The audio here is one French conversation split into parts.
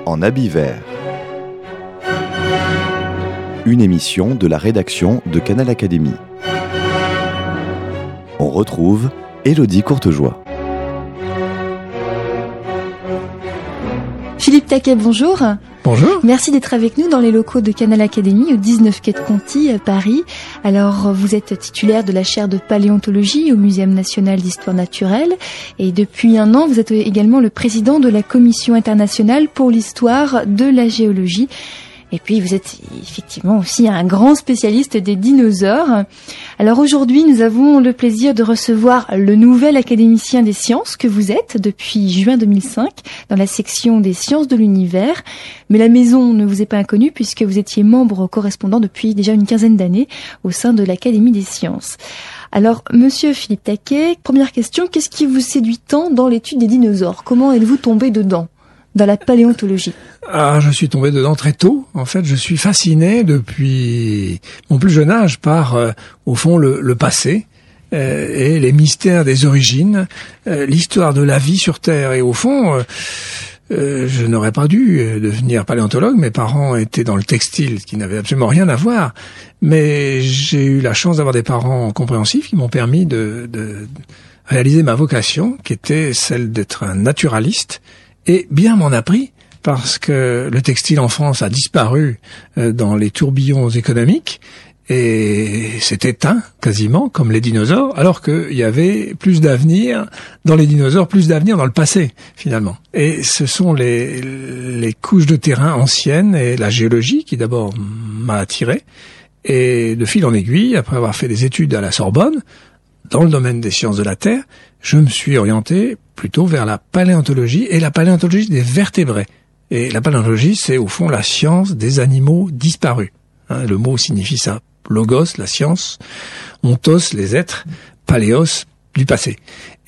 en habit vert. Une émission de la rédaction de Canal Académie. On retrouve Élodie Courtejoie. Philippe Taquet, bonjour. Bonjour. Merci d'être avec nous dans les locaux de Canal Académie au 19 quai de Conti à Paris. Alors, vous êtes titulaire de la chaire de paléontologie au Muséum national d'histoire naturelle et depuis 1 an, vous êtes également le président de la Commission internationale pour l'histoire de la géologie. Et puis, vous êtes effectivement aussi un grand spécialiste des dinosaures. Alors aujourd'hui, nous avons le plaisir de recevoir le nouvel académicien des sciences que vous êtes depuis juin 2005 dans la section des sciences de l'univers. Mais la maison ne vous est pas inconnue puisque vous étiez membre correspondant depuis déjà une quinzaine d'années au sein de l'Académie des sciences. Alors, monsieur Philippe Taquet, première question, qu'est-ce qui vous séduit tant dans l'étude des dinosaures ? Comment êtes-vous tombé dedans ? Dans la paléontologie? Je suis tombé dedans très tôt. En fait, je suis fasciné depuis mon plus jeune âge par, au fond, le passé et les mystères des origines, l'histoire de la vie sur Terre. Et au fond, je n'aurais pas dû devenir paléontologue. Mes parents étaient dans le textile, ce qui n'avait absolument rien à voir. Mais j'ai eu la chance d'avoir des parents compréhensifs qui m'ont permis de réaliser ma vocation, qui était celle d'être un naturaliste. Et bien m'en a pris, parce que le textile en France a disparu dans les tourbillons économiques et s'est éteint quasiment comme les dinosaures, alors qu'il y avait plus d'avenir dans les dinosaures, plus d'avenir dans le passé finalement. Et ce sont les couches de terrain anciennes et la géologie qui d'abord m'a attiré. Et de fil en aiguille, après avoir fait des études à la Sorbonne, dans le domaine des sciences de la Terre, je me suis orienté plutôt vers la paléontologie et la paléontologie des vertébrés. Et la paléontologie, c'est au fond la science des animaux disparus. Le mot signifie ça. Logos, la science, ontos, les êtres, paléos, du passé.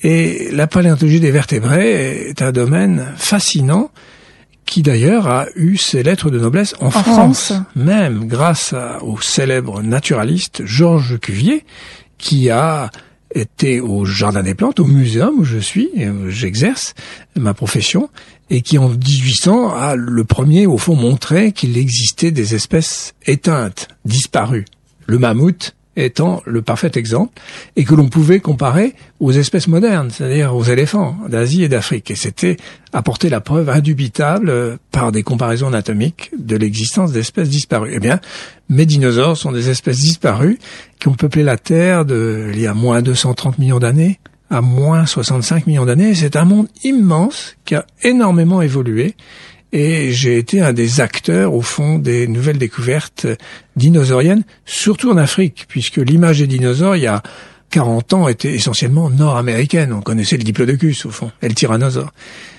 Et la paléontologie des vertébrés est un domaine fascinant qui d'ailleurs a eu ses lettres de noblesse en France. Même grâce au célèbre naturaliste Georges Cuvier, qui a été au Jardin des Plantes, au muséum où je suis, et où j'exerce ma profession, et qui en 1800 a le premier, au fond, montré qu'il existait des espèces éteintes, disparues. Le mammouth étant le parfait exemple, et que l'on pouvait comparer aux espèces modernes, c'est-à-dire aux éléphants d'Asie et d'Afrique. Et c'était apporter la preuve indubitable par des comparaisons anatomiques de l'existence d'espèces disparues. Eh bien, mes dinosaures sont des espèces disparues qui ont peuplé la Terre il y a moins 230 millions d'années à moins 65 millions d'années. C'est un monde immense qui a énormément évolué. Et j'ai été un des acteurs, au fond, des nouvelles découvertes dinosauriennes, surtout en Afrique, puisque l'image des dinosaures, il y a 40 ans, était essentiellement nord-américaine. On connaissait le diplodocus, au fond, et le tyrannosaure.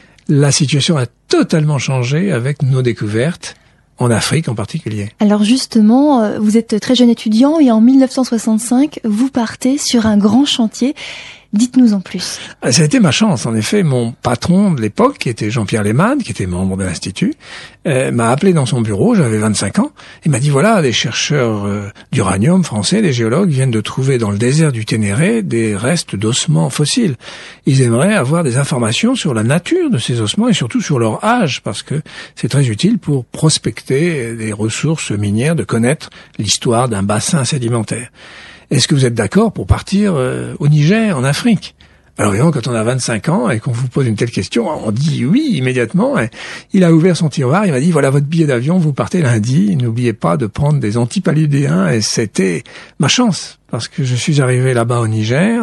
La situation a totalement changé avec nos découvertes, en Afrique en particulier. Alors justement, vous êtes très jeune étudiant et en 1965, vous partez sur un grand chantier. Dites-nous en plus. Ça a été ma chance. En effet, mon patron de l'époque, qui était Jean-Pierre Lehmann, qui était membre de l'Institut, m'a appelé dans son bureau, j'avais 25 ans, et m'a dit, voilà, des chercheurs d'uranium français, des géologues, viennent de trouver dans le désert du Ténéré des restes d'ossements fossiles. Ils aimeraient avoir des informations sur la nature de ces ossements et surtout sur leur âge, parce que c'est très utile pour prospecter des ressources minières, de connaître l'histoire d'un bassin sédimentaire. Est-ce que vous êtes d'accord pour partir au Niger, en Afrique? Alors évidemment, quand on a 25 ans et qu'on vous pose une telle question, on dit oui immédiatement. Et il a ouvert son tiroir, il m'a dit, voilà votre billet d'avion, vous partez lundi. N'oubliez pas de prendre des antipaludéens. Et c'était ma chance, parce que je suis arrivé là-bas au Niger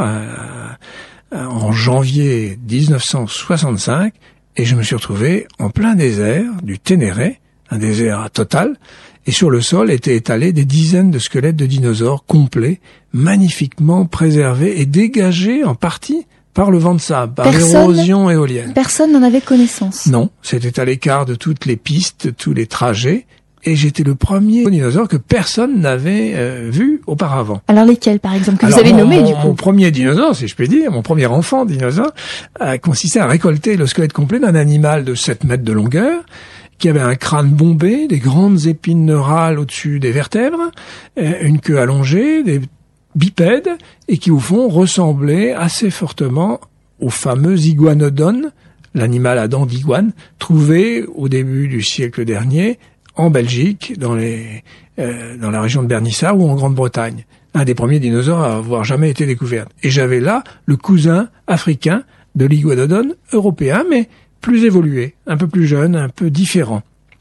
en janvier 1965 et je me suis retrouvé en plein désert du Ténéré, un désert total. Et sur le sol étaient étalés des dizaines de squelettes de dinosaures complets, magnifiquement préservés et dégagés en partie par le vent de sable, par l'érosion éolienne. Personne n'en avait connaissance. Non, c'était à l'écart de toutes les pistes, tous les trajets, et j'étais le premier dinosaure que personne n'avait vu auparavant. Alors lesquels, par exemple, que vous avez nommés du coup? Mon premier dinosaure, si je puis dire, mon premier enfant dinosaure, consistait à récolter le squelette complet d'un animal de 7 mètres de longueur, qui avait un crâne bombé, des grandes épines neurales au-dessus des vertèbres, une queue allongée, des bipèdes, et qui au fond ressemblait assez fortement aux fameux iguanodontes, l'animal à dents d'iguane, trouvé au début du siècle dernier en Belgique, dans la région de Bernissart ou en Grande-Bretagne. Un des premiers dinosaures à avoir jamais été découvert. Et j'avais là le cousin africain de l'iguanodon européen, mais plus évolué, un peu plus jeune, un peu différent.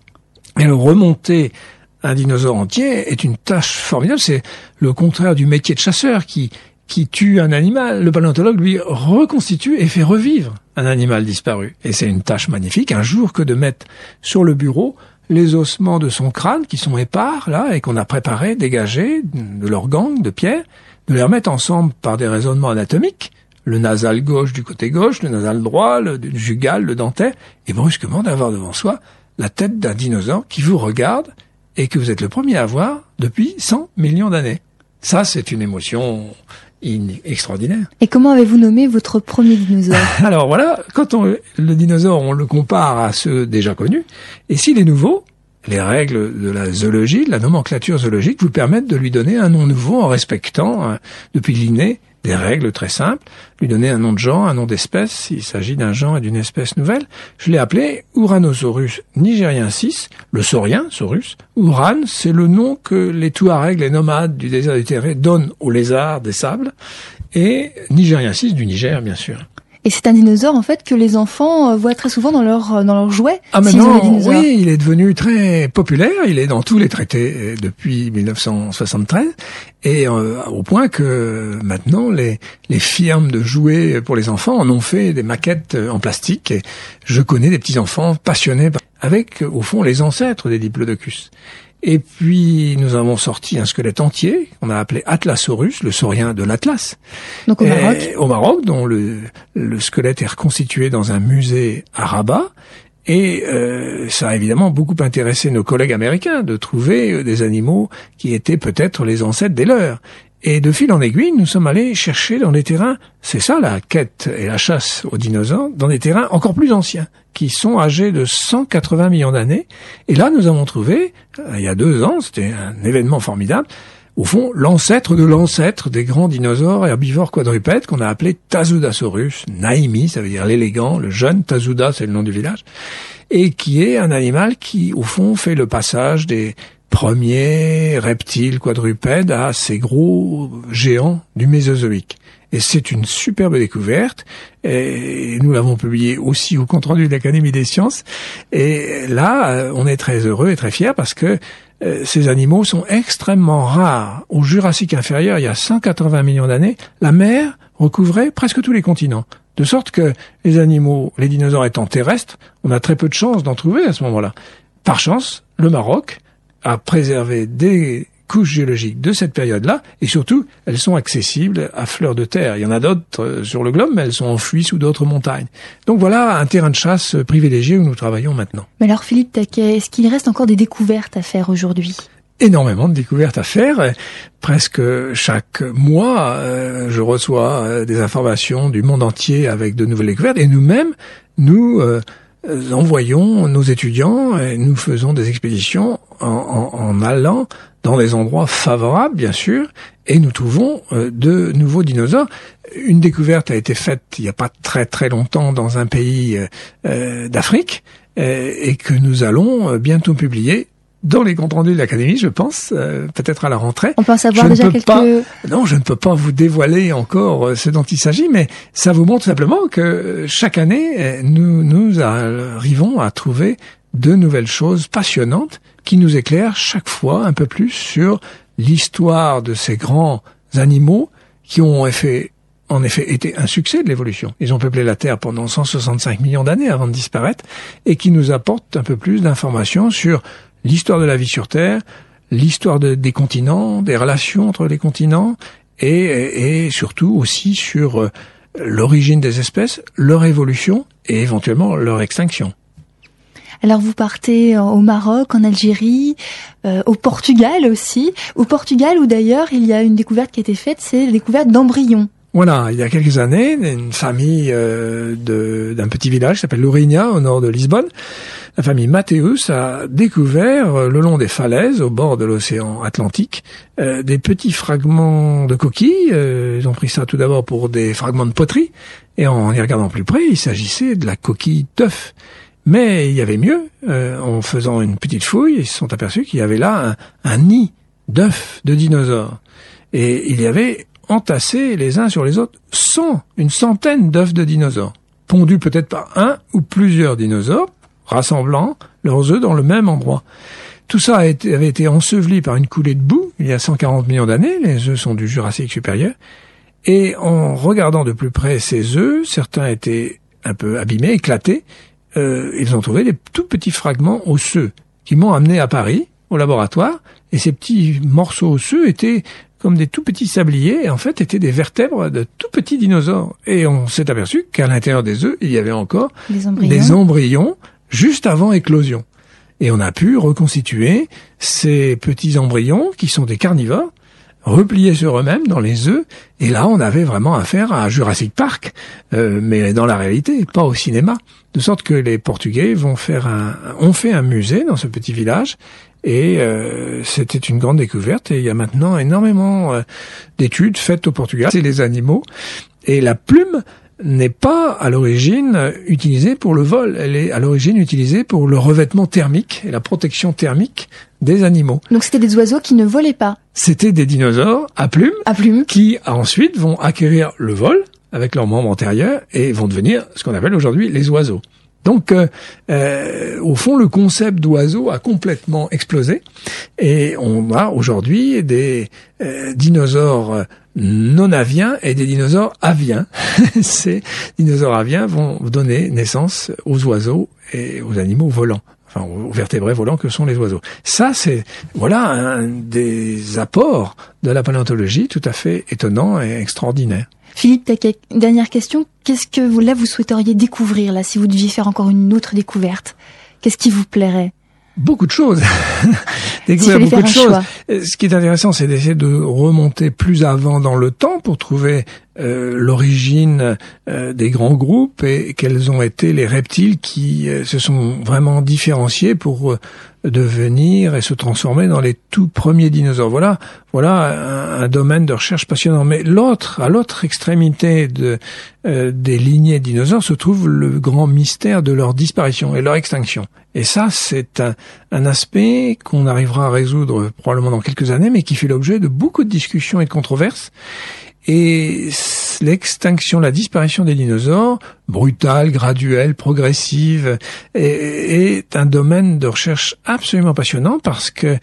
Et le remonter un dinosaure entier est une tâche formidable. C'est le contraire du métier de chasseur qui tue un animal. Le paléontologue, lui, reconstitue et fait revivre un animal disparu. Et c'est une tâche magnifique, un jour que de mettre sur le bureau les ossements de son crâne qui sont épars, là, et qu'on a préparés, dégagés de leur gang de pierre, de les remettre ensemble par des raisonnements anatomiques, le nasal gauche du côté gauche, le nasal droit, le jugal, le dentaire, et brusquement d'avoir devant soi la tête d'un dinosaure qui vous regarde et que vous êtes le premier à voir depuis 100 millions d'années. Ça, c'est une émotion extraordinaire. Et comment avez-vous nommé votre premier dinosaure? Alors voilà, quand le dinosaure, on le compare à ceux déjà connus, et s'il est nouveau, les règles de la zoologie, de la nomenclature zoologique, vous permettent de lui donner un nom nouveau en respectant, depuis l'inné, des règles très simples, lui donner un nom de genre, un nom d'espèce, s'il s'agit d'un genre et d'une espèce nouvelle. Je l'ai appelé Uranosaurus nigeriensis, le saurien, saurus. Uran, c'est le nom que les Touaregs, les nomades du désert du Terré, donnent aux lézards des sables, et nigeriensis du Niger, bien sûr. Et c'est un dinosaure, en fait, que les enfants voient très souvent dans leurs jouets. Ah, maintenant, oui, il est devenu très populaire. Il est dans tous les traités depuis 1973. Et au point que maintenant, les firmes de jouets pour les enfants en ont fait des maquettes en plastique. Et je connais des petits-enfants passionnés avec, au fond, les ancêtres des Diplodocus. Et puis, nous avons sorti un squelette entier, qu'on a appelé Atlasaurus, le saurien de l'Atlas. Donc au Maroc. Au Maroc, dont le squelette est reconstitué dans un musée à Rabat. Et ça a évidemment beaucoup intéressé nos collègues américains de trouver des animaux qui étaient peut-être les ancêtres des leurs. Et de fil en aiguille, nous sommes allés chercher dans des terrains, c'est ça la quête et la chasse aux dinosaures, dans des terrains encore plus anciens, qui sont âgés de 180 millions d'années. Et là, nous avons trouvé, il y a 2 ans, c'était un événement formidable, au fond, l'ancêtre de l'ancêtre des grands dinosaures herbivores quadrupèdes qu'on a appelé Tasudasaurus naimi, ça veut dire l'élégant, le jeune. Tasuda, c'est le nom du village. Et qui est un animal qui, au fond, fait le passage des premiers reptiles quadrupèdes à ces gros géants du Mésozoïque. Et c'est une superbe découverte. Et nous l'avons publié aussi au compte-rendu de l'Académie des sciences. Et là, on est très heureux et très fiers parce que ces animaux sont extrêmement rares. Au Jurassique inférieur, il y a 180 millions d'années, la mer recouvrait presque tous les continents. De sorte que les animaux, les dinosaures étant terrestres, on a très peu de chances d'en trouver à ce moment-là. Par chance, le Maroc a préservé des couches géologiques de cette période-là, et surtout, elles sont accessibles à fleur de terre. Il y en a d'autres sur le globe, mais elles sont enfouies sous d'autres montagnes. Donc voilà un terrain de chasse privilégié où nous travaillons maintenant. Mais alors Philippe Taquet, est-ce qu'il reste encore des découvertes à faire aujourd'hui ? Énormément de découvertes à faire. Presque chaque mois, je reçois des informations du monde entier avec de nouvelles découvertes, et nous-mêmes, nous envoyons nos étudiants et nous faisons des expéditions en allant dans des endroits favorables, bien sûr, et nous trouvons de nouveaux dinosaures. Une découverte a été faite il n'y a pas très très longtemps dans un pays d'Afrique et que nous allons bientôt publier dans les comptes rendus de l'Académie, je pense, peut-être à la rentrée. On peut en savoir déjà quelques... Non, je ne peux pas vous dévoiler encore ce dont il s'agit, mais ça vous montre simplement que chaque année, nous arrivons à trouver de nouvelles choses passionnantes qui nous éclairent chaque fois un peu plus sur l'histoire de ces grands animaux qui ont en effet été un succès de l'évolution. Ils ont peuplé la Terre pendant 165 millions d'années avant de disparaître et qui nous apportent un peu plus d'informations sur l'histoire de la vie sur Terre, l'histoire des continents, des relations entre les continents et surtout aussi sur l'origine des espèces, leur évolution et éventuellement leur extinction. Alors vous partez au Maroc, en Algérie, au Portugal aussi. Au Portugal où d'ailleurs il y a une découverte qui a été faite, c'est la découverte d'embryons. Voilà, il y a quelques années, une famille d'un petit village qui s'appelle Lourinhã, au nord de Lisbonne, la famille Matthäus a découvert le long des falaises au bord de l'océan Atlantique des petits fragments de coquilles. Ils ont pris ça tout d'abord pour des fragments de poterie et en y regardant plus près, il s'agissait de la coquille d'œuf. Mais il y avait mieux. En faisant une petite fouille, ils se sont aperçus qu'il y avait là un nid d'œufs de dinosaures. Et il y avait entassés les uns sur les autres une centaine d'œufs de dinosaures, pondus peut-être par un ou plusieurs dinosaures, rassemblant leurs œufs dans le même endroit. Tout ça avait été enseveli par une coulée de boue il y a 140 millions d'années. Les œufs sont du Jurassique supérieur. Et en regardant de plus près ces œufs, certains étaient un peu abîmés, éclatés. Ils ont trouvé des tout petits fragments osseux qui m'ont amené à Paris, au laboratoire. Et ces petits morceaux osseux étaient comme des tout petits sabliers, et en fait étaient des vertèbres de tout petits dinosaures. Et on s'est aperçu qu'à l'intérieur des œufs, il y avait encore des embryons juste avant éclosion. Et on a pu reconstituer ces petits embryons, qui sont des carnivores, repliés sur eux-mêmes dans les œufs, et là on avait vraiment affaire à Jurassic Park, mais dans la réalité, pas au cinéma. De sorte que les Portugais ont fait un musée dans ce petit village, et c'était une grande découverte, et il y a maintenant énormément d'études faites au Portugal. C'est les animaux, et la plume n'est pas à l'origine utilisée pour le vol, elle est à l'origine utilisée pour le revêtement thermique et la protection thermique des animaux. Donc c'était des oiseaux qui ne volaient pas. C'était des dinosaures à plumes qui ensuite vont acquérir le vol avec leurs membres antérieurs et vont devenir ce qu'on appelle aujourd'hui les oiseaux. Donc, au fond, le concept d'oiseau a complètement explosé et on a aujourd'hui des dinosaures non aviens et des dinosaures aviens. Ces dinosaures aviens vont donner naissance aux oiseaux et aux animaux volants, enfin aux vertébrés volants que sont les oiseaux. Ça, c'est un des apports de la paléontologie tout à fait étonnant et extraordinaire. Philippe Taquet, dernière question. Qu'est-ce que vous souhaiteriez découvrir, là, si vous deviez faire encore une autre découverte? Qu'est-ce qui vous plairait? Beaucoup de choses. Découvrir beaucoup de choses. Ce qui est intéressant, c'est d'essayer de remonter plus avant dans le temps pour trouver l'origine des grands groupes et quels ont été les reptiles qui se sont vraiment différenciés pour devenir et se transformer dans les tout premiers dinosaures. Voilà un domaine de recherche passionnant. Mais à l'autre extrémité des lignées de dinosaures se trouve le grand mystère de leur disparition et leur extinction. Et ça, c'est un aspect qu'on arrivera à résoudre probablement dans quelques années, mais qui fait l'objet de beaucoup de discussions et de controverses. Et l'extinction, la disparition des dinosaures, brutale, graduelle, progressive, est un domaine de recherche absolument passionnant parce que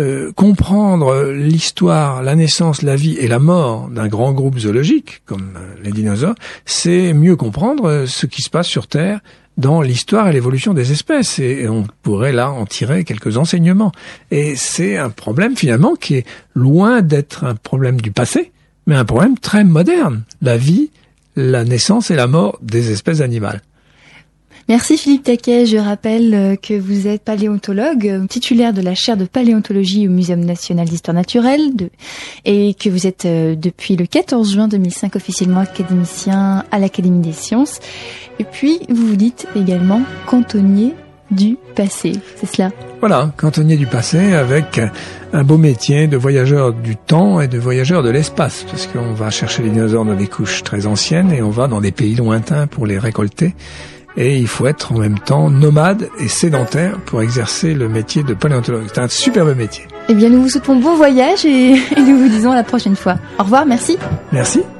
comprendre l'histoire, la naissance, la vie et la mort d'un grand groupe zoologique, comme les dinosaures, c'est mieux comprendre ce qui se passe sur Terre dans l'histoire et l'évolution des espèces. Et on pourrait là en tirer quelques enseignements. Et c'est un problème finalement qui est loin d'être un problème du passé, mais un problème très moderne. La vie, la naissance et la mort des espèces animales. Merci Philippe Taquet. Je rappelle que vous êtes paléontologue, titulaire de la chaire de paléontologie au Muséum national d'histoire naturelle et que vous êtes depuis le 14 juin 2005 officiellement académicien à l'Académie des sciences. Et puis, vous vous dites également cantonnier du passé, c'est cela? Voilà, cantonnier du passé avec un beau métier de voyageur du temps et de voyageur de l'espace, parce qu'on va chercher les dinosaures dans des couches très anciennes et on va dans des pays lointains pour les récolter. Et il faut être en même temps nomade et sédentaire pour exercer le métier de paléontologue. C'est un superbe métier. Eh bien, nous vous souhaitons bon voyage et nous vous disons à la prochaine fois. Au revoir, merci. Merci.